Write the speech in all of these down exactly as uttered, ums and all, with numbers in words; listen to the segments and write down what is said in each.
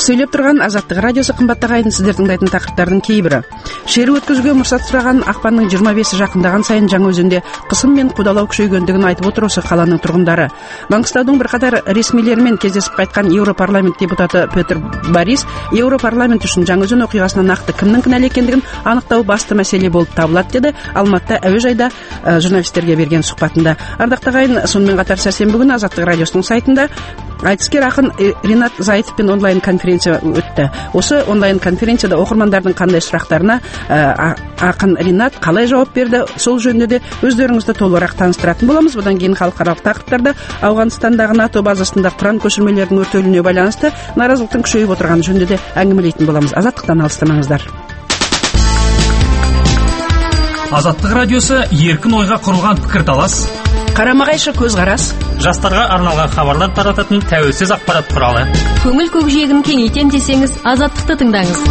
Сөйлеп тұрған Азаттық радиосы. Қымбатты ағайын, сіздер тыңдайтын тақырыптардың кейбірі. Шеру өткізуге мұрсат сұраған ақпанның жиырма бесі жақындаған сайын Жаңаөзенде қысым мен қудалау күшейгендігін айтып отыр осы қаланың тұрғындары. Маңғыстаудың бірқатар ресмилерімен кездесіп қайтқан Еуропарламент депутаты Петр Борис, Еуропарламент үшін Жаңаөзен оқиғасына нақты кімнің кінәлі екендігін анықтау басты мәселе болып табылады деді Алматыда әуежайда ә, журналистерге берген сұхбатында. Ардақты ағайын, сонымен қатар сәрсенбі күні Азаттық радиосының сайтында айтыскер ақын Ринат Зайытовпен онлайн конференция өтті. Осы онлайн конференцияда оқырмандардың қандай сұрақтарына ә, ақын Ринат қалай жауап берді, сол жөнінде де өздеріңізді толығырақ таныстыратын боламыз. Бұдан кейін халықаралық тақырыптарда Ауғанстандағы НАТО базасында Құран көшірмелердің өртелуіне байланысты наразылықтың күшейіп отырғаны жөнінде де әңгімелейтін боламыз. Азаттықтан алыстамаңыздар. Азаттық радиосы еркін ойға құрылған пікірталас, қарама-қайшы көзқарас, жастарға арналған хабарлар тарататын тәуелсіз ақпарат құралы. Көңіл көкжиегін кеңейтем десеңіз, Азаттықты тыңдаңыз.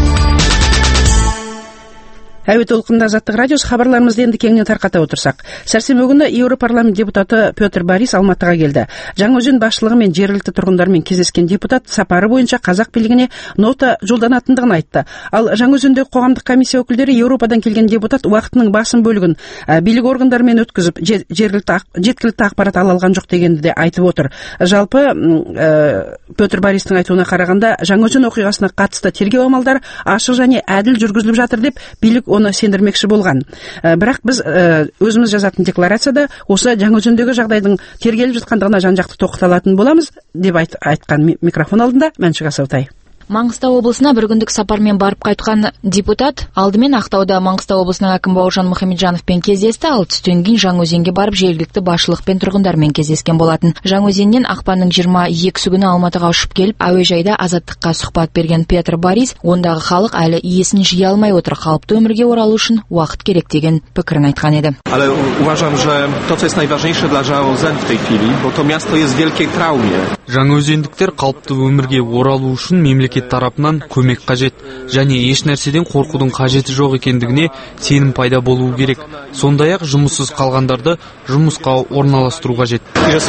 Әуе толқынында Азаттық радиосы. Хабарларымызды енді кеңінен тарқата отырсақ. Сәрсенбі күні Еуропарламент депутаты Петр Борис Алматыға келді. Жаңаөзен басшылығы мен жергілікті тұрғындармен кездескен депутат сапары бойынша қазақ билігіне нота жолданатындығын айтты. Ал Жаңаөзендегі қоғамдық комиссия өкілдері Еуропадан келген депутат уақытының басым бөлігін ә, билік органдарымен өткізіп, жергілікті жеткілікті ақпарат ала алған жоқ дегенді де айтып отыр. Жалпы ә, Петр Бористің айтуына қарағанда, Жаңаөзен оқиғасына қатысты тергеу амалдары ашық және әділ жүргізіліп жатыр деп билік оны сендірмекші болған. Ә, бірақ біз ә, өзіміз жазатын декларацияда осы Жаңаөзендегі жағдайдың тергеліп жатқандығына жан-жақты тоқталатын боламыз деп айт, айтқан микрофон алдында Мәншүк Асаутай. Маңғыстау облысына бір күндік сапармен барып қайтқан депутат алдымен Ақтауда Маңғыстау облысының әкімі Бауыржан Мұхамеджановпен кездесті, ал түстен кейін Жаңаөзенге барып жергілікті басшылықпен тұрғындармен кездескен болатын. Жаңаөзеннен ақпанның жиырма екісі күні Алматыға ұшып келіп, әуежайда Азаттыққа сұхбат берген Петр Борис, ондағы халық әлі иесін жия алмай отыр, қалыпты өмірге оралу үшін уақыт керек деген пікірін айтқан еді. Ale uważam, że to, co jest najważniejsze dla Żangaözen w tej chwili, bo to miasto jest w wielkiej traumie. Жаңаөзендіктер қалыпты өмірге оралу үшін мемлекет тарапынан көмек қажет, және еш нәрседен қорқудың қажеті жоқ екендігіне сенім пайда болуы керек. Сондай-ақ жұмыссыз қалғандарды жұмысқа орналастыру қажет.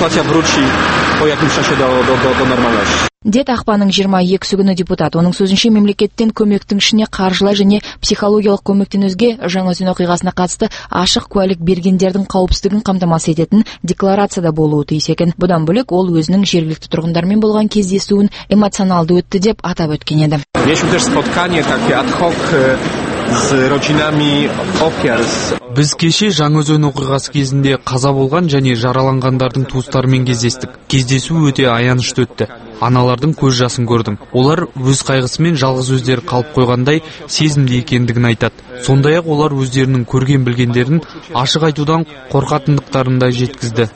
Дед ақпанның жиырма екісі күні депутат. Оның сөзінше мемлекеттен көмектің ішіне қаржылай және психологиялық көмектен өзге Жаңаөзен оқиғасына қатысты ашық куәлік бергендердің қауіпсіздігін қамтамасыз ететін декларацияда болуы тиіс екен. Бұдан бөлек ол өзінің жергілікті тұрғындармен болған кездесуін эмоционалды өтті деп атап өткен еді. Біз кеше Жаңаөзен оқиғасы кезінде қаза болған және жараланғандардың туыстарымен кездестік. Кездесу өте аянышты өтті. Аналардың көз жасын көрдім. Олар өз қайғысымен жалғыз өздері қалып қойғандай сезімде екендігін айтады. Сондай-ақ олар өздерінің көрген білгендерін ашық айтудан қорқатындықтарын да жеткізді.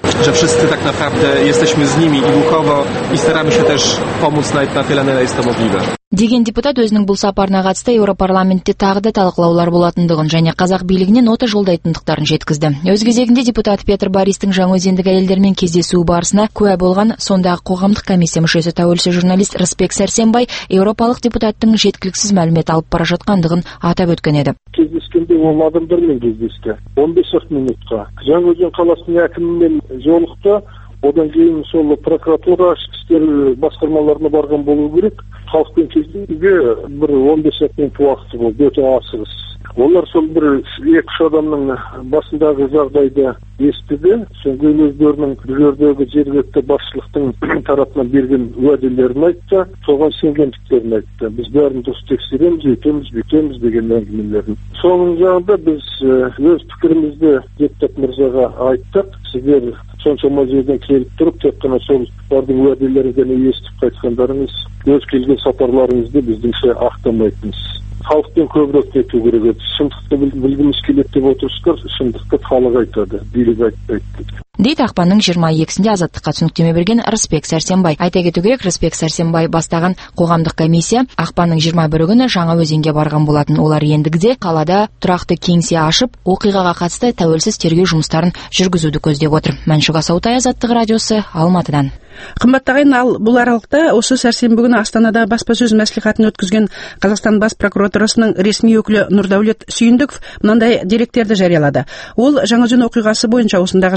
Деген депутат өзінің бұл сапарына қатысты Еуропарламентте тағы да талқылаулар болатындығын және қазақ билігіне нота жолдайтындықтарын жеткізді. Өз кезегінде депутат Петр Бористің Жаңаөзендік әйелдермен кездесуі барысына куә болған сондағы қоғамдық комиссия мүшесі тәуелсіз журналист Рысбек Сәрсенбай еуропалық депутаттың жеткіліксіз мәлімет алып бара жатқандығын атап өткен еді. Кездескенде ол адамдармен кездесті. он бес минутқа. Жаңаөзен қаласының әкімімен жолықты. Одан кейін сол прокуратура, ішкі істер басқармаларына барған болу керек. Халықпен кездесуге бір он бес минут уақыты болды, өте асығыс. Олар сол бір екі-үш адамның басындағы жағдайды естіді. Соң кейін өздерінің бұл жердегі жергілікті басшылықтың тарапынан берген уәделерін айтты, соған сенгендіктерін айтты. Біз бәрін дұрыс тексереміз, өйтеміз, бүйтеміз деген әңгімелерін. Соның жағында біз өз пікірімізді депутат мырзаға айттық. Сіздер соншама жерден келіп тұрып, тек қана сол бардың уәделерін естіп қайтқандарыңыз, өз келген сапарларыңызды біздіңше ақтамайтыныз. Халықпен көбірек кету керек еді. Шындықты білгіміз келеді деп отырсыздар, шындықты халық айтады, билік айтпайды. Дейді ақпанның жиырма екісінде Азаттыққа түсініктеме берген Рысбек Сәрсенбай. Айта кету керек, Рысбек Сәрсенбай бастаған қоғамдық комиссия ақпанның жиырма бірі күні Жаңаөзенге барған болатын. Олар ендігіде қалада тұрақты кеңсе ашып, оқиғаға қатысты тәуелсіз тергеу жұмыстарын жүргізуді көздеп отыр. Мәншүк Асаутай, Азаттық радиосы, Алматыдан. Қымбатты ағайын, ал бұл аралықта осы сәрсенбі күні Астанада баспасөз мәслихатын өткізген Қазақстан бас прокуратурасының ресми өкілі Нұрдәулет Сүйіндіков мынандай деректерді жариялады. Ол Жаңаөзен оқиғасы бойынша осындағы жаппай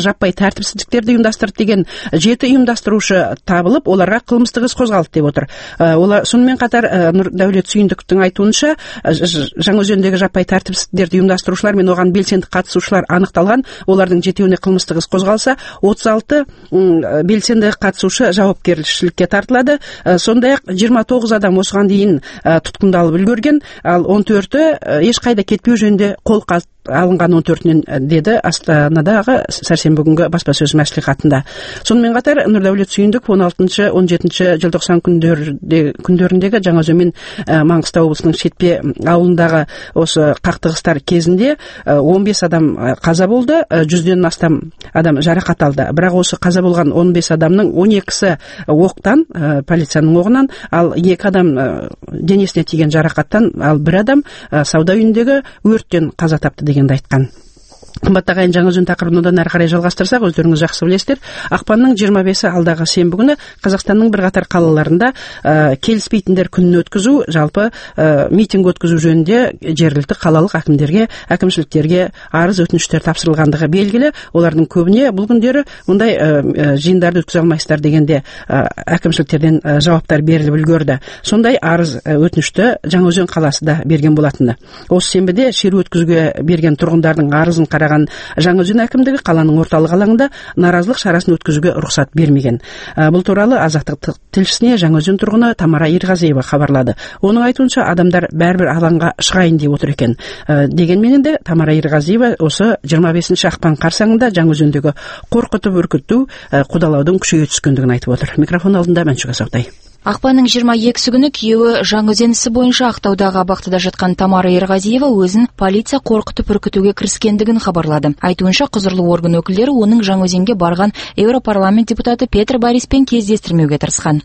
тәртіпсіздіктерді ұйымдастырды деген жеті ұйымдастырушы табылып, оларға қылмыстық іс қозғалды деп отыр. Олар сонымен қатар Нұрдәулет Сүйіндіктің айтуынша, Жаңаөзендегі жаппай тәртіпсіздіктерді ұйымдастырушылар мен оған белсенді қатысушылар анықталған. Олардың жетеуіне қылмыстық іс қозғалса, отыз алты белсенді қатысушы жауапкершілікке тартылады. Сондай-ақ жиырма тоғыз адам осыған дейін тұтқындалып үлгерген, ал он төрті ешқайда кетпеу жөнінде қолқа алынған он төртінен деді Астанадағы сәрсенбі күнгі баспасөз мәслихатында. Сонымен қатар Нұрдәулет Сүйіндік он алтыншы он жетінші желтоқсан күндеріндегі Жаңаөзен мен Маңғыстау облысының Шетпе ауылындағы осы қақтығыстар кезінде он бес адам қаза болды, жүзден астам адам жарақат алды. Бірақ осы қаза болған он бес адамның он екісі оқтан, полицияның оғынан, ал екі адам денесіне тиген жарақаттан, ал бір адам сауда үйіндегі өрттен қаза тапты дегенді айтқан. Қымбатты ағайын, Жаңаөзен тақырыбын одан әрі қарай жалғастырсақ, өздеріңіз жақсы білесіздер, ақпанның жиырма бесі алдағы сенбі күні Қазақстанның бірқатар қалаларында ә, келіспейтіндер күнін өткізу, жалпы ә, митинг өткізу жөнінде жергілікті қалалық әкімдерге, әкімшіліктерге арыз өтініштер тапсырылғандығы белгілі. Олардың көбіне бұл күндері мұндай ә, жиындарды өткізе алмайсыздар дегенде ә, әкімшіліктерден ә, жауаптар беріліп үлгерді. Сондай арыз ә, өтінішті Жаңаөзен қаласы да берген болатынды. Осы сенбіде шеру өткізуге берген тұрғындардың арызын қараған Жаңаөзен әкімдігі қаланың орталық алаңында наразылық шарасын өткізуге рұқсат бермеген. Бұл туралы Азаттық тілшісіне Жаңаөзен тұрғыны Тамара Ерғазиева хабарлады. Оның айтуынша, адамдар бәрібір алаңға шығайын деп отыр екен. Дегенменен де Тамара Ерғазиева осы жиырма бесінші ақпан қарсаңында Жаңаөзендегі қорқытып үркіту, қудалаудың күшейе түскендігін айтып отыр. Микрофон алдында Мәншүк Асаутай. Ақпанның жиырма екісі күні күйеуі Жаңаөзен ісі бойынша Ақтаудағы абақтыда жатқан Тамара Ерғазиева өзін полиция қорқытып үркітуге кіріскендігін хабарлады. Айтуынша, құзырлы орган өкілдері оның Жаңаөзенге барған Еуропарламент депутаты Петр Бориспен кездестірмеуге тырысқан.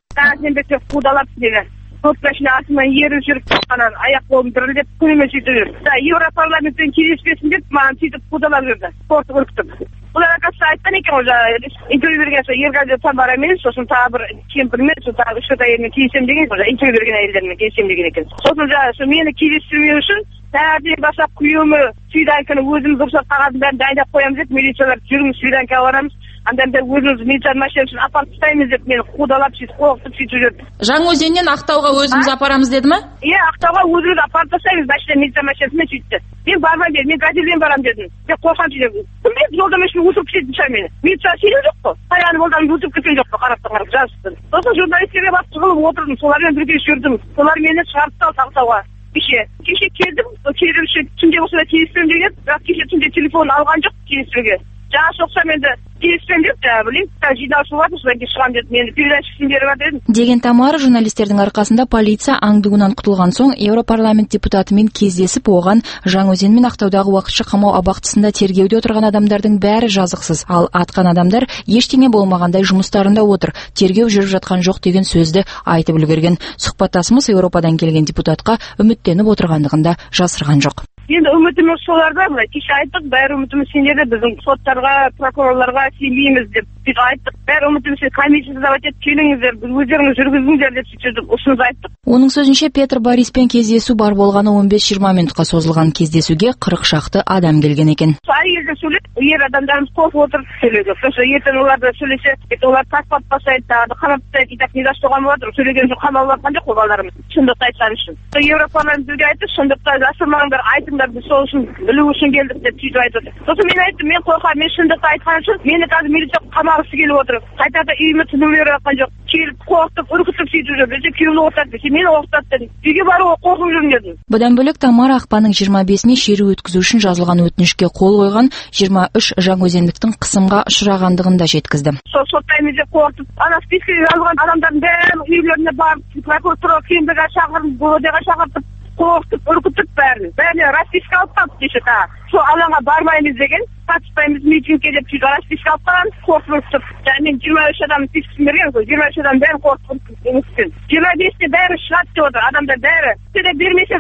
Топ машина артынан еріп жүріп қалған, аяқ қолым дірілдеп күніме сөйтіп жүр. Еуропарламентпен кездеспесін деп маған сөйтіп қудалап жүрді. Қорқытып үркітіп. Бұлар ақасы айтқан екен, уже интервью берген соң Ерғазиева Тамарамен, сосын тағы бір кемпірмен, сосын тағы үш төрт әйелмен кездесем деген, уже интервью берген әйелдермен кездесем деген екен. Сосын жаңағы мені кездестірмеу үшін таңертең бастап күйеуімі свиданканы өзіміз рұқсат қағазын бәрін дайындап қоямыз деп, милициялар жүріңіз свиданкаға барамыз. Анда өзіміз милиция машинасын апарып тастаймыз деп мені қудалап сөйтіп қорқытып сөйтіп жүрді. Жаңаөзеннен Ақтауға өзіміз апарамыз деді ме? Иә, Ақтауға өзіміз апарып тастаймыз машина милиция машинасымен сөйтті. Мен бармаймын дедім, мен газельден барамын дедім. Мен қорқам сөйтіп. Мен жолдан машина өтіп кететін шығар мені. Милиция сенен жоқ қой. Қаяны жолдан өтіп кеткен жоқ қой, қарап қарап жазыпты. Сосын журналистерге барып тығылып отырдым, солармен бірге жүрдім. Солар мені шығарып салды Ақтауға. Кеше, кеше келдім, келдім, түнде осылай кездесемін деген, бірақ кеше түнде телефон алған жоқ кездесуге. Жаңа соқсам енді кездеспен деп, білейін, жиналысып жатыр, содан кейін шығам дедім, енді передачасын беріп жатыр дедім. Деген Тамара журналистердің арқасында полиция аңдуынан құтылған соң Еуропарламент депутатымен кездесіп, оған Жаңаөзен мен Ақтаудағы уақытша қамау абақтысында тергеуде отырған адамдардың бәрі жазықсыз, ал атқан адамдар ештеңе болмағандай жұмыстарында отыр, тергеу жүріп жатқан жоқ деген сөзді айтып үлгерген. Сұхбаттасымыз Еуропадан келген депутатқа үміттеніп отырғандығын да жасырған жоқ. Енді үмітіміз соларда, былай кеше айттық, бәрі үмітіміз сендерде, біздің соттарға, прокурорларға сенбейміз деп сөйтіп айттық. Бәрі үмітіміз комиссия жасап етіп келіңіздер, өздеріңіз жүргізіңіздер деп сөйтіп ұсыныс айттық. Оның сөзінше, Петр Бориспен кездесу бар болғаны он бес жиырма минутқа созылған кездесуге қырық шақты адам келген екен. Әйелді сөйлеп, ер адамдарымыз қорқып отырып сөйледі. Сосын ертең оларды сөйлесе, олар тасбат бастайды, тағы қамап тастайды, и так не за что қамап жатыр. Сөйлеген үшін қамалып жатқан жоқ қой балаларымыз. Шындықты айтқан үшін. Еуропарламентке айтты, шындықты жасырмаңдар, айтыңдар, біз сол үшін білу үшін келдік деп сөйтіп айтып отыр. Сосын мен айттым, мен қорқамын, мен шындықты айтқан үшін мені қазір милиция қамағысы келіп отыр. Қайтарда үйіме тыным беріп жатқан жоқ. Келіп қорқытып, үркітіп сөйтіп жүр. Бізде күйеуімді оқытады десе, мені оқытады дедім. Үйге баруға қорқып жүрмін дедім. Бұдан бөлек Тамара ақпанның жиырма бесіне шеру өткізу үшін жазылған өтінішке қол қойған жиырма үш жаңаөзендіктің қысымға ұшырағандығын да жеткізді. Сол соттаймыз деп қорқытып, ана спискеге жазылған адамдардың бәрін үйлеріне барып, прокуратура кемдіге шақырып, ГУВД-ға шақыртып, қорқытып, үркітіп бәрін. Бәріне расписка алып қалды кеше тағы. Сол алаңға бармаймыз деген, қатыспаймыз митингке деп сөйтіп расписка алып қалған, қорқытып үркітіп. Және мен жиырма үш адамның спискісін берген, жиырма үш адам бәрін қорқытып үркіткен. жиырма бесте бәрі шығады деп отыр, адамдар бәрі. Сізде бермесе де рұқсат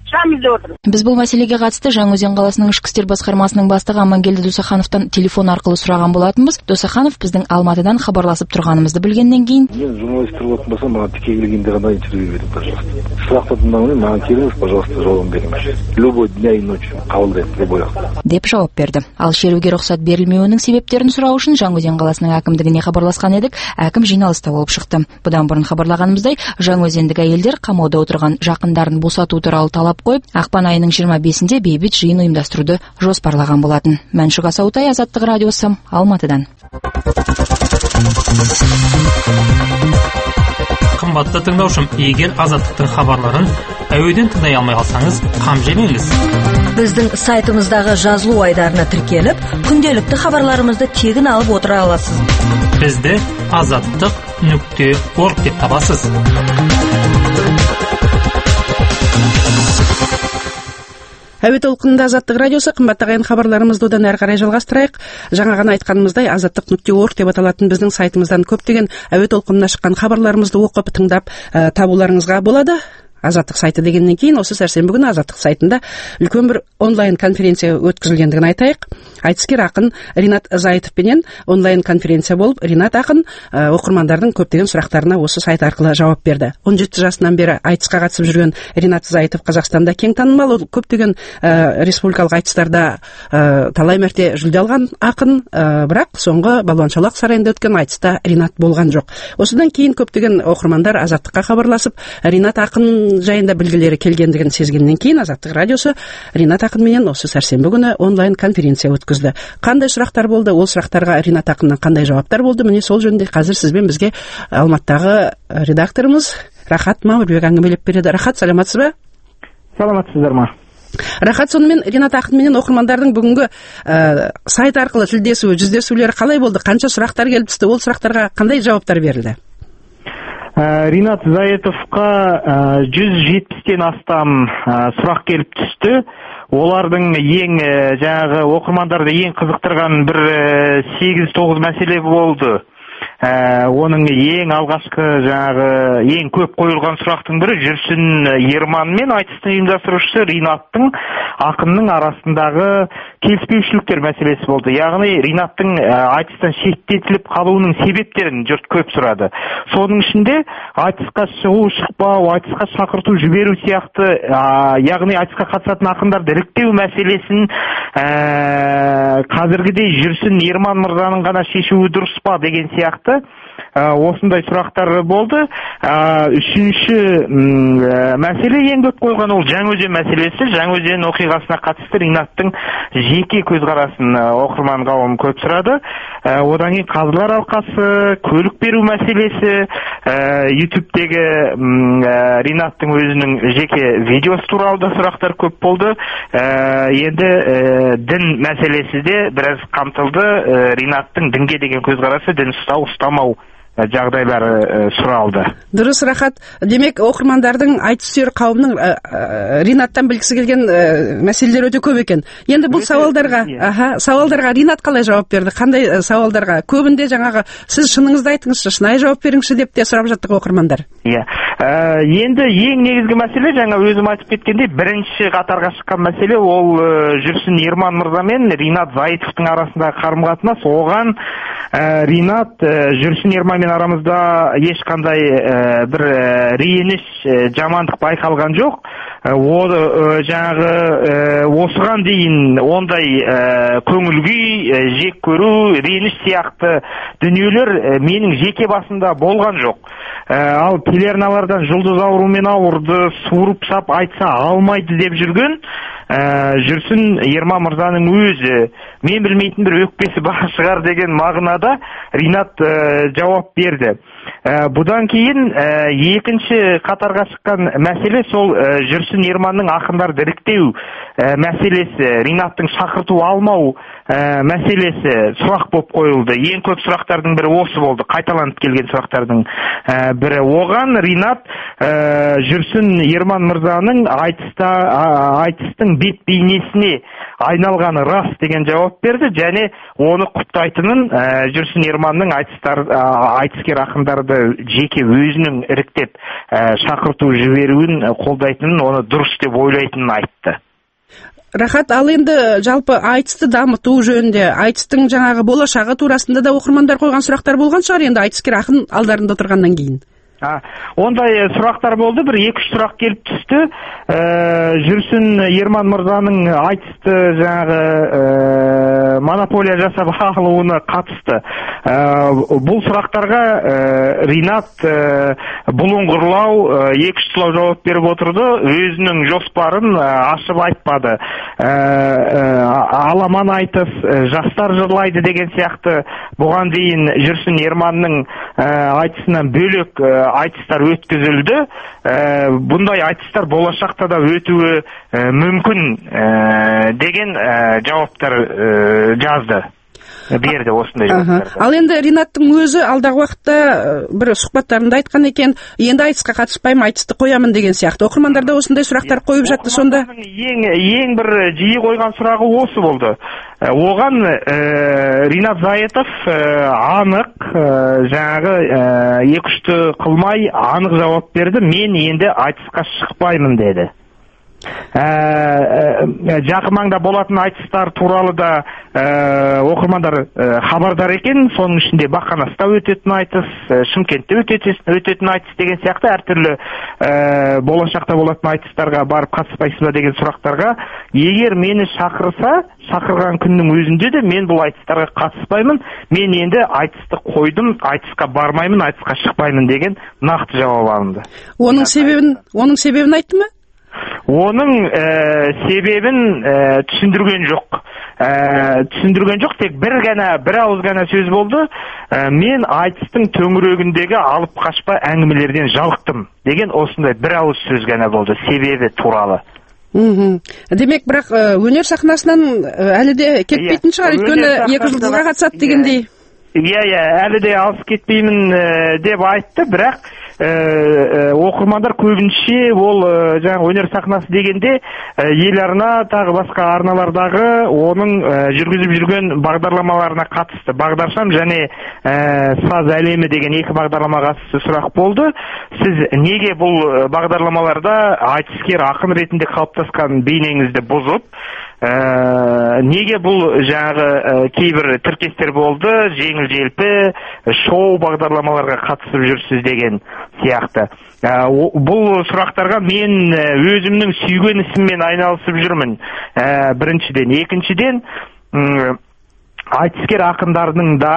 шығамыз деп отыр. Біз бұл мәселеге қатысты Жаңаөзен қаласының ішкі істер басқармасының бастығы Амангелді Досахановтан телефон арқылы сұраған болатынбыз. Досаханов біздің Алматыдан хабарласып тұрғанымызды білгеннен кейін: "Мен журналистер болатын болсам, маған тіке келгенде ғана интервью беріңіз, пожалуйста. Сұрақтар тыңдамай, маған келіңіз, пожалуйста, жауабын беріңіз. Любой дня и ночью қабылдаймын, любой уақытта", деп жауап берді. Ал шеруге рұқсат берілмеуінің себептерін сұрау үшін Жаңаөзен қаласының әкімдігіне хабарласқан едік. Әкім жиналыста болып шықты. Бұдан бұрын хабарлағанымыздай, жаңаөзендік әйелдер қамауда отырған жақындарын босату туралы талап қойып, ақпан айының жиырма бесінде бейбіт жиын ұйымдастыруды жоспарлаған болатын. Мәншүк Асаутай, Азаттық радиосы, Алматыдан. Қымбатты тыңдаушым, егер Азаттықтың хабарларын әуеден тыңдай алмай қалсаңыз, қам жемеңіз. Біздің сайтымыздағы жазылу айдарына тіркеліп, күнделікті хабарларымызды тегін алып отыра аласыз. Бізді азаттық нүкте орг деп табасыз. Әуе толқынында Азаттық радиосы, қымбатты ағайын, хабарларымызды одан әрі қарай жалғастырайық. Жаңа ғана айтқанымыздай, азаттық нүкте орг деп аталатын біздің сайтымыздан көптеген әуе толқынына шыққан хабарларымызды оқып тыңдап ә, табуларыңызға болады. Азаттық сайты дегеннен кейін осы сәрсенбі күні Азаттық сайтында үлкен бір онлайн конференция өткізілгендігін айтайық. Айтыскер ақын Ринат Заитовпенен онлайн конференция болып, Ринат ақын ә, оқырмандардың көптеген сұрақтарына осы сайт арқылы жауап берді. он жеті жасынан бері айтысқа қатысып жүрген Ринат Заитов Қазақстанда кең танымал, ол көптеген ә, республикалық айтыстарда ә, талай мәрте жүлде алған ақын, ә, бірақ соңғы балуаншолақ сарайында өткен айтыста Ринат болған жоқ. Осыдан кейін көптеген оқырмандар Азаттыққа хабарласып, Ринат ақын жайында білгілері келгендігін сезгеннен кейін Азаттық радиосы Ринат ақынменен осы сәрсенбі күні онлайн конференция өткізді. Қандай сұрақтар болды, ол сұрақтарға Ринат ақыннан қандай жауаптар болды, міне сол жөнінде қазір сізбен бізге Алматыдағы редакторымыз Рахат Мамырбек әңгімелеп береді. Рахат, саламатсыз ба? Саламатсыздар ма? Рахат, сонымен Ринат ақынменен оқырмандардың бүгінгі ә, сайт арқылы тілдесуі, жүздесулері қалай болды? Қанша сұрақтар келіп түсті? Ол сұрақтарға қандай жауаптар берілді? Ринат Заитовқа жүз жетпістен астам сұрақ келіп түсті. Олардың ең жаңағы оқырмандарды ең қызықтырған бір сегіз тоғыз мәселе болды. Оның ең алғашқы жаңағы ең көп қойылған сұрақтың бірі Жүрсін Ерман мен айтыстың ұйымдастырушысы Ринаттың ақынның арасындағы келіспеушіліктер мәселесі болды. Яғни Ринаттың айтыстан шеттетіліп қалуының себептерін жұрт көп сұрады. Соның ішінде айтысқа шығу, шықпау, айтысқа шақырту, жіберу сияқты, яғни айтысқа қатысатын ақындарды іріктеу мәселесін қазіргідей Жүрсін Ерман мырзаның ғана шешуі дұрыс па деген сияқты осындай сұрақтар болды. Үшінші мәселе ең көп қойған ол Жаңаөзен мәселесі. Жаңаөзен оқиғасына қатысты Ринаттың жеке көзқарасын оқырман қауым көп сұрады. Одан кейін қазылар алқасы, көлік беру мәселесі, ютубтегі Ринаттың өзінің жеке видеосы туралы да сұрақтар көп болды. Енді дін мәселесі де біраз қамтылды. Ринаттың дінге деген көзқарасы, дін ұстау, ұстамау жағдайлары сұралды. Дұрыс, Рахат. Демек, оқырмандардың айтыс сүйер қауымның Ринаттан білгісі келген мәселелер өте көп екен. Енді бұл сауалдарға, аха, сауалдарға Ринат қалай жауап берді? Қандай сауалдарға? Көбінде жаңағы сіз шыныңызды айтыңызшы, шынайы жауап беріңізші деп те сұрап жаттық оқырмандар. Иә. Енді ең негізгі мәселе, жаңа өзім айтып кеткендей, бірінші қатарға шыққан мәселе ол Жүрсін Ерман мырза мен Ринат Заитовтың арасындағы қарым-қатынас. Оған Ринат Жүрсін Ерманмен арамызда ешқандай бір реніш, жамандық байқалған жоқ. Ол жаңағы осыған дейін ондай көңіл күй, жек көру, реніш сияқты дүниелер менің жеке басымда болған жоқ. Ал телеарналардан жұлдыз аурумен ауырды, суырып сап айтса алмайды деп жүрген Жүрсін Ерман мырзаның өзі, мен білмейтін бір өкпесі бар шығар деген мағынада Ринат жауап берді. Бұдан кейін екінші қатарға шыққан мәселе сол Жүрсін Ерманның ақындарды іріктеу мәселесі, Ринаттың шақырту алмау мәселесі сұрақ болып қойылды. Ең көп сұрақтардың бірі осы болды, қайталанып келген сұрақтардың бірі. Оған Ринат Жүрсін Ерман мырзаның айтыста айтыстың бет бейнесіне айналғаны рас деген жауап берді, және оны құптайтынын, Жүрсін Ерманның айтыстар айтыскер ақындарды жеке өзінің іріктеп шақырту жіберуін қолдайтынын, оны дұрыс деп ойлайтынын айтты. Рахат, ал енді жалпы айтысты дамыту жөнінде, айтыстың жаңағы болашағы турасында да оқырмандар қойған сұрақтар болған шығар, енді айтыскер ақын алдарында отырғаннан кейін. Ондай сұрақтар болды, бір екі-үш сұрақ келіп түсті. Жүрсін Ерман мырзаның айтысты жаңағы монополия жасап алуына қатысты. Бұл сұрақтарға Ринат бұлыңғырлау, екі-үш сылау жауап беріп отырды, өзінің жоспарын ашып айтпады. Аламан айтыс, жастар жырлайды деген сияқты бұған дейін Жүрсін Ерманның айтысынан бөлек айтыстар өткізілді. Бұндай айтыстар болашақта да өтуі мүмкін деген жауаптар жазды. Берді осындай жауаптарды. Ал енді Ринаттың өзі алдағы уақытта бір сұхбаттарында айтқан екен, енді айтысқа қатыспаймын, айтысты қоямын деген сияқты. Оқырмандарда осындай сұрақтар қойып жатты сонда. Ең ең бір жиі қойған сұрағы осы болды. Оған Ринат Зайытов анық, жаңағы екі-үшті қылмай анық жауап берді. Мен енді айтысқа шықпаймын деді. Жақын маңда болатын айтыстар туралы да оқырмандар хабардар екен. Соның ішінде Бақанаста өтетін айтыс, Шымкентте өтетін айтыс деген сияқты әртүрлі болашақта болатын айтыстарға барып қатыспайсыз ба деген сұрақтарға, егер мені шақырса, шақырған күннің өзінде де мен бұл айтыстарға қатыспаймын, мен енді айтысты қойдым, айтысқа бармаймын, айтысқа шықпаймын деген нақты жауап алынды. Оның себебін, оның себебін айтты ма? Оның себебін түсіндірген жоқ. Түсіндірген жоқ, тек бір ғана, бір ауыз ғана сөз болды. Мен айтыстың төңірегіндегі алып қашпа әңгімелерден жалықтым деген осындай бір ауыз сөз ғана болды, себебі туралы. Демек, бірақ өнер сахнасынан әлі де кетпейтін шығар, өйткені екі жұлдызға қатысады дегендей. Иә, иә, әлі де алыс кетпеймін деп айтты, бірақ оқырмандар көбінше ол жаңа өнер сахнасы дегенде ел арна, тағы басқа арналардағы оның жүргізіп жүрген бағдарламаларына қатысты. Бағдаршам және саз әлемі деген екі бағдарламаға қатысты сұрақ болды. Сіз неге бұл бағдарламаларда айтыскер ақын ретінде қалыптасқан бейнеңізді бұзып, неге бұл жаңағы кейбір тіркестер болды, жеңіл-желпі шоу бағдарламаларға қатысып жүрсіз деген сияқты. Бұл сұрақтарға мен өзімнің сүйген ісіммен айналысып жүрмін. Біріншіден, екіншіден, айтыскер ақындардың да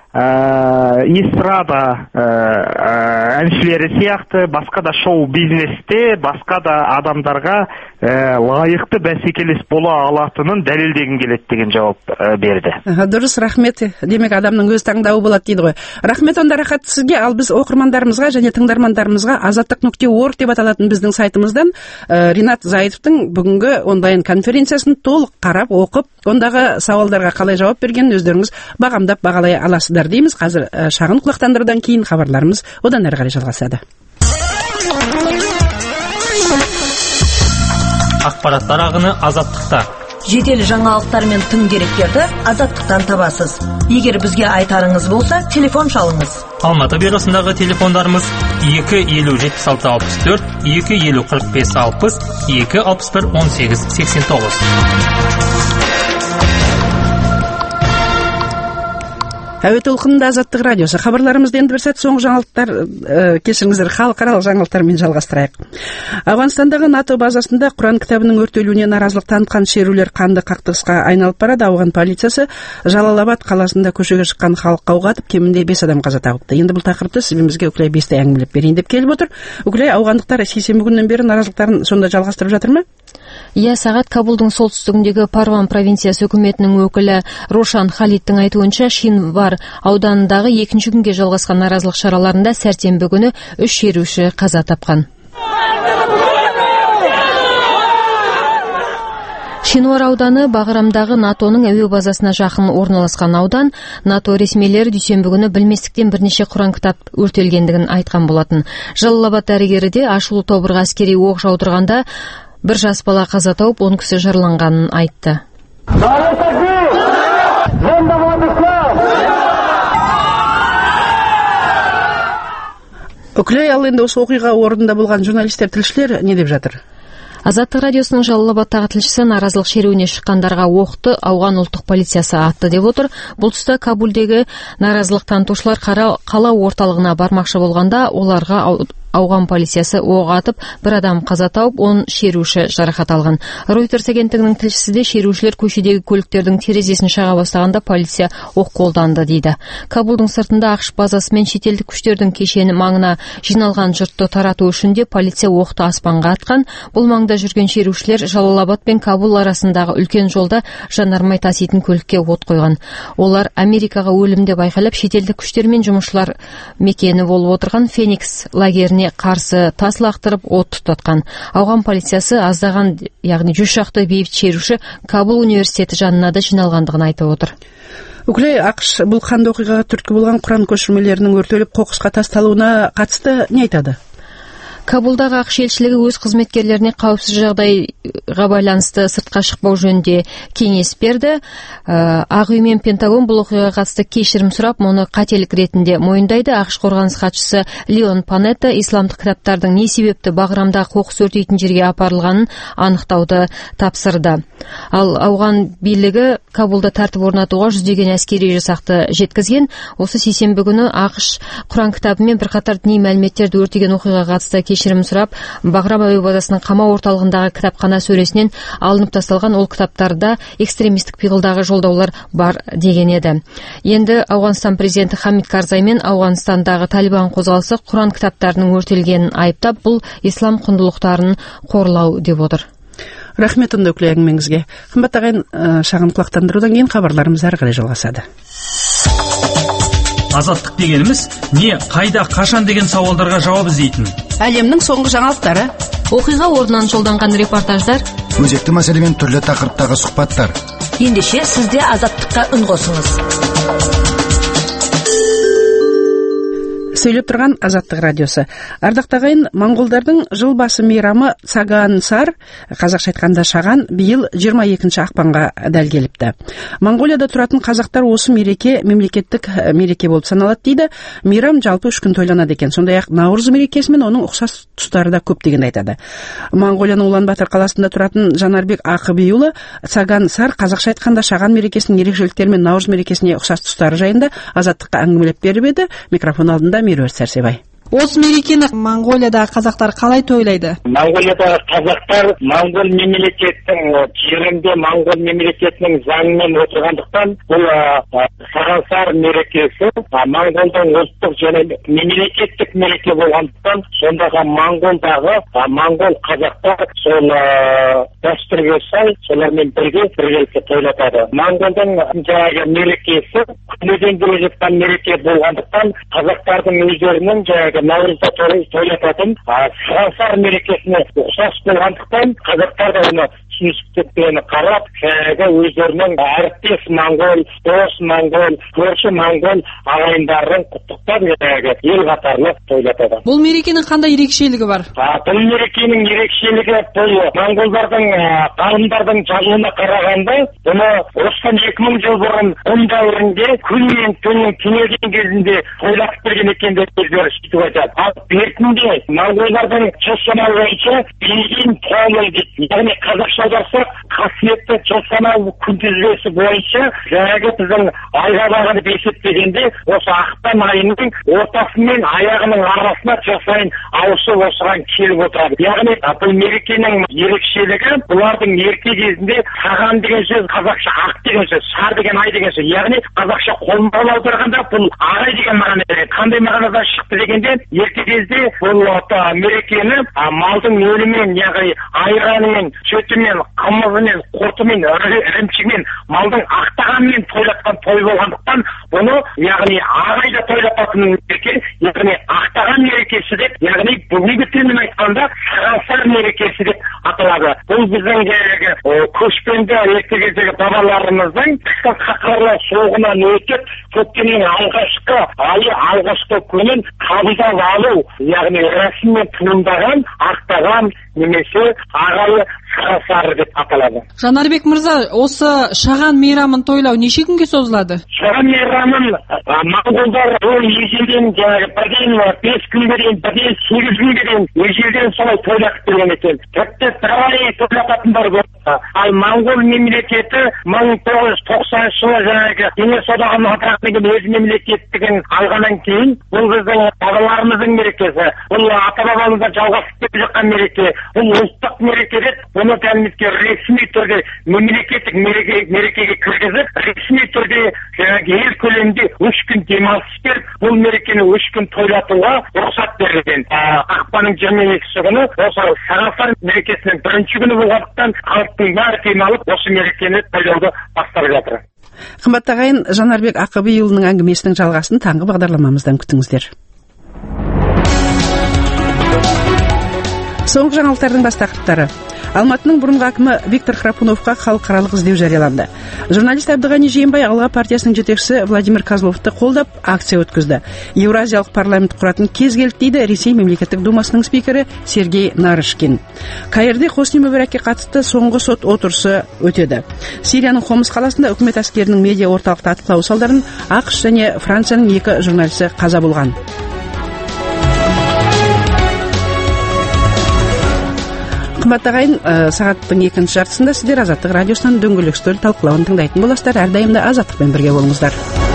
эстрада әншілері сияқты басқа да шоу бизнесте басқа да адамдарға лайықты бәсекелес бола алатынын дәлелдегім келеді деген жауап берді. Дұрыс, рахмет. Демек, адамның өз таңдауы болады дейді ғой. Рахмет онда Рахат сізге. Ал біз оқырмандарымызға және тыңдармандарымызға азаттық нүкте орг деп аталатын біздің сайтымыздан Ринат Зайытовтың бүгінгі онлайн конференциясын толық қарап, оқып, ондағы сауалдарға қалай жауап бергенін өздеріңіз бағамдап бағалай аласыздар дейміз. Қазір шағын құлақтандырудан кейін хабарларымыз одан әрі қарай жалғасады. Ақпараттар ағыны азаттықта. Жедел жаңалықтар мен тың деректерді азаттықтан табасыз. Егер бізге айтарыңыз болса, телефон шалыңыз. Алматы бюросындағы телефондарымыз екі елу жетпіс алты алпыс төрт, екі елу қырық бес алпыс, екі алпыс бір он сегіз сексен тоғыз. Әуе толқынында Азаттық радиосы. Хабарларымызды енді бір сәт соңғы жаңалықтар, кешіріңіздер, халықаралық жаңалықтармен жалғастырайық. Ауғанстандағы НАТО базасында Құран кітабының өртелуіне наразылық танытқан шерулер қанды қақтығысқа айналып барады. Ауған полициясы Жалалабад қаласында көшеге шыққан халыққа оқ атып, кемінде бес адам қаза тауыпты. Енді бұл тақырыпты сізбізге Үкілай бесте әңгімелеп берейін деп келіп отыр. Үкілай, ауғандықтар сейсенбі күннен бері наразылықтарын сонда жалғастырып жатыр ма? Иә, сағат Кабулдың солтүстігіндегі Парван провинциясы үкіметінің өкілі Рошан Халидтің айтуынша, Шинвар ауданындағы екінші күнге жалғасқан наразылық шараларында сәрсенбі күні үш шеруші қаза тапқан. Шинвар ауданы Бағырамдағы НАТОның әуе базасына жақын орналасқан аудан. НАТО ресмилері дүйсенбі күні білместіктен бірнеше Құран кітап өртелгендігін айтқан болатын. Жалалабад дәрігері де ашулы тобырға әскери оқ жаудырғанда Бір жас бала қаза тауып, он кісі жараланғанын айтты. Үкілей, ал енді осы оқиға орнында болған журналистер, тілшілер не деп жатыр? Азаттық радиосының Жалал-Абадтағы тілшісі наразылық шеруіне шыққандарға оқты ауған ұлттық полициясы атты деп отыр. Бұл тұста Кабулдегі наразылық танытушылар қала орталығына бармақшы болғанда оларға ауған полициясы оқ атып, бір адам қаза тауып, он шеруші жарақат алған. Reuters агенттігінің тілшісі де шерушілер көшедегі көліктердің терезесін шаға бастағанда полиция оқ қолданды дейді. Кабулдың сыртында ақш базасы мен шетелдік күштердің кешені маңына жиналған жұртты тарату үшін де полиция оқты аспанға атқан. Бұл маңда жүрген шерушілер Жалал-Абад пен Кабул арасындағы үлкен жолда жанармай таситын көлікке от қойған. Олар Америкаға өлім деп айқайлап, шетелдік күштер мен жұмысшылар мекені болып отырған Феникс лагеріне қарсы тас лақтырып от тұтатқан. Ауған полициясы аздаған, яғни жүз шақты бейбіт шеруші Кабул университеті жанына да жиналғандығын айтып отыр. Үкілей, ақш бұл қанды оқиғаға түрткі болған Құран көшірмелерінің өртеліп қоқысқа тасталуына қатысты не айтады? Кабулдағы ақш елшілігі өз қызметкерлеріне қауіпсіз жағдайға байланысты сыртқа шықпау жөнінде кеңес берді. Ақ үй мен Пентагон бұл оқиғаға қатысты кешірім сұрап, мұны қателік ретінде мойындайды. ақш қорғаныс хатшысы Леон Панетта исламдық кітаптардың не себепті Бағрамда қоқыс өртейтін жерге апарылғанын анықтауды тапсырды. Ал ауған билігі Кабулда тәртіп орнатуға жүздеген әскери жасақты жеткізген. Осы сейсенбі күні ақш Құран кітабы мен бірқатар діни мәліметтерді өртеген оқиғаға қатысты кешірім сұрап, Бағрам әуе базасының қамау орталығындағы кітапхана сөресінен алынып тасталған ол кітаптарда экстремистік пиғылдағы жолдаулар бар деген еді. Енді Ауғанстан президенті Хамид Карзай мен Ауғанстандағы Талибан қозғалысы Құран кітаптарының өртелгенін айыптап, бұл ислам құндылықтарын қорлау деп отыр. Рахмет онда Үкілей әңгімеңізге. Қымбат ағайын, шағын құлақтандырудан кейін хабарларымыз әрі қарай жалғасады. Азаттық дегеніміз не, қайда, қашан деген сауалдарға жауап іздейтін. Әлемнің соңғы жаңалықтары, оқиға орнынан жолданған репортаждар, өзекті мәселемен түрлі тақырыптағы сұхбаттар. Ендеше сізде Азаттыққа үн қосыңыз. Сөйлеп тұрған Азаттық радиосы. Ардақтағы ағайын, моңғолдардың жыл басы мейрамы Цагаан Сар, қазақша айтқанда Шаған, биыл жиырма екінші ақпанға дәл келіпті. Моңғолияда тұратын қазақтар осы мереке мемлекеттік мереке болып саналады дейді. Мейрам жалпы үш күн тойланады екен. Сондай-ақ Наурыз мерекесі мен оның ұқсас тұстары да көп деген айтады. Моңғолияның Улан-Батор қаласында тұратын Жанарбек Ақыбиұлы Цагаан Сар, қазақша айтқанда Шаған мерекесінің ерекшеліктері мен Наурыз мерекесіне ұқсас тұстары жайында Азаттыққа әңгімелеп беріп еді. Микрофон алдында Меруерт Сәрсебай. Осы мерекені Моңғолиядағы қазақтар қалай тойлайды? Моңғолиядағы қазақтар моңғол мемлекетінің жерінде моңғол мемлекетінің заңымен отырғандықтан бұл Цагаан Сар мерекесі моңғолдың ұлттық және мемлекеттік мереке болғандықтан сондағы моңғолдағы моңғол қазақтар сол дәстүрге сай солармен бірге бірге тойлатады. Моңғолдың жаңағы мерекесі күнеден келе жатқан мереке болғандықтан қазақтардың өздерінің жаңағы Наурызда тойлататын Цагаан Сар мерекесіне ұқсас болғандықтан қазақтар да оны түсіністікпен қарап, жаңағы өздерінің әріптес моңғол, дос моңғол, көрші моңғол ағайындарын құттықтап жаңағы ел қатарлы тойлатады. Бұл мерекенің қандай ерекшелігі бар? Бұл мерекенің ерекшелігі бұл моңғолдардың ғалымдардың жазуына қарағанда, бұны осыдан екі мың жыл бұрын ұн дәуірінде күн мен түннің түнеген кезінде тойлатып берген екен деп өздері сөйтіп айтады. Ал бертінде моңғолдардың жыл санауы бойынша бейжин томыл дейді. Яғни қазақша аударсақ, қасиетті жыл санау күнтізбесі бойынша жаңағы біздің айға бағынып есептегенде осы ақпан айының ортасы мен аяғының арасына жыл сайын ауысып осыған келіп отырады. Яғни бұл мерекенің ерекшелігі бұлардың ерте кезінде саған деген сөз қазақша ақ деген сөз, сар деген ай деген сөз. Яғни қазақша қолмен аударғанда бұл ағай деген мағына береді. Қандай мағынадан шықты дегенде ерте кезде бұл мерекені малдың өлімен, яғни айғанымен, шөтімен, қымызымен, құртымен, ірімшігімен, малдың ақтағанымен тойлатқан той болғандықтан бұны яғни ағайда тойлататын мереке, яғни ақтаған мерекесі деп, яғни бүгінгі тілмен айтқанда Сағасар мерекесі деп аталады. Бұл біздің жаңағы көшпенді ерте кездегі бабаларымыздың қысқы қақырлы соғынан өтіп, көктемнің алғашқы айы, алғашқы күнін қабылдап алу, яғни рәсіммен тынымдаған, ақтаған немесе ағайы Сағасар деп аталады. Жанарбек мырза, осы Шаған мейрамын тойлау неше күнге созылады? Шаған мейрамын моңғолдар ол ежелден жаңағы бірден бес күнге дейін, бірден сегіз күнге дейін ежелден солай тойлатып келген екен. Тіпті талай тойлататындар болды. Ал моңғол мемлекеті мың тоғыз жүз тоқсаныншы жылы жаңағы кеңес одағының атағын өз мемлекеттігін алғаннан кейін бұл біздің бабаларымыздың мерекесі. Бұл ата-бабамыздан жалғасып келе жатқан мереке. Бұл ұлттық мереке деп, оны кәдімгідей ресми түрде мемлекеттік мерекеге кіргізіп, ресми түрде жаңағы ел көлемінде үш күн демалыс беріп, бұл мерекені үш күн тойлатуға рұқсат берілген. Ақпанның жиырма екісі күні осы Сағасар мерекесінің бірінші күні болғандықтан халықтың бәрі демалып осы мерекені тойлауды бастап жатыр. Қымбатты ағайын, Жанарбек Ақыбайұлының әңгімесінің жалғасын таңғы бағдарламамыздан күтіңіздер. Соңғы жаңалықтардың бас тақырыптары. Алматының бұрынғы әкімі Виктор Храпуновқа халықаралық іздеу жарияланды. Журналист Әбдіғани Жиенбай Алға партиясының жетекшісі Владимир Козловты қолдап акция өткізді. Еуразиялық парламент құратын кез келді дейді Ресей мемлекеттік думасының спикері Сергей Нарышкин. Каирде Хосни Мүбәрәкке қатысты соңғы сот отырысы өтеді. Сирияның Хомс қаласында үкімет әскерінің медиа орталықта атқылауы салдарынан ақш және Францияның екі журналисі қаза болған. Қымбатты ағайын, сағаттың екінші жартысында сіздер Азаттық радиосынан дөңгелек үстел талқылауын тыңдайтын боласыздар. Әрдайым да Азаттықпен бірге болыңыздар.